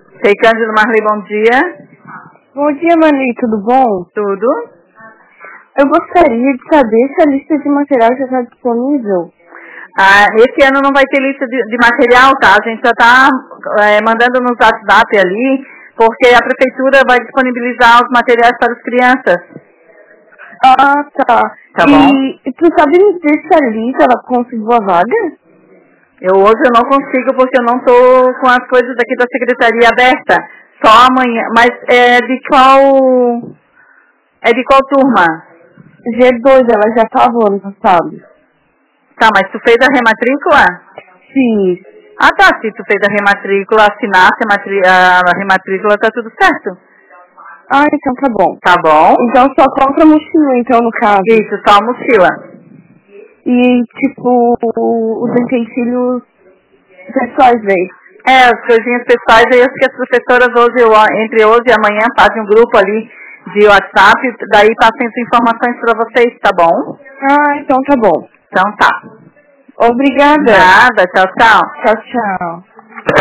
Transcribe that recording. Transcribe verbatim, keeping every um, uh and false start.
Sei, Cândido Marley, bom dia. Bom dia, Marli, tudo bom? Tudo. Eu gostaria de saber se a lista de material já está disponível. Ah, esse ano não vai ter lista de, de material, tá? A gente já está é, mandando nos WhatsApp ali, porque a prefeitura vai disponibilizar os materiais para as crianças. Ah, tá. Tá e, bom? E tu sabe me dizer se a Lisa, ela conseguiu a vaga? Eu hoje eu não consigo porque eu não estou com as coisas aqui da secretaria aberta. Só amanhã. Mas é de qual... É de qual turma? G dois, ela já estava ano passado. Tá, mas tu fez a rematrícula? Sim. Ah, tá. Se tu fez a rematrícula, assinasse a, matri... a rematrícula, tá tudo certo. Ah, então tá bom. Tá bom? Então só compra mochila, então, no caso. Isso, só a mochila. E, tipo, os utensílios pessoais dele. É, as coisinhas pessoais aí, acho que as professoras hoje, entre hoje e amanhã, fazem um grupo ali de WhatsApp, daí passam as informações para vocês, tá bom? Ah, então tá bom. Então tá. Obrigada. Nada, tchau, tchau. Tchau, tchau.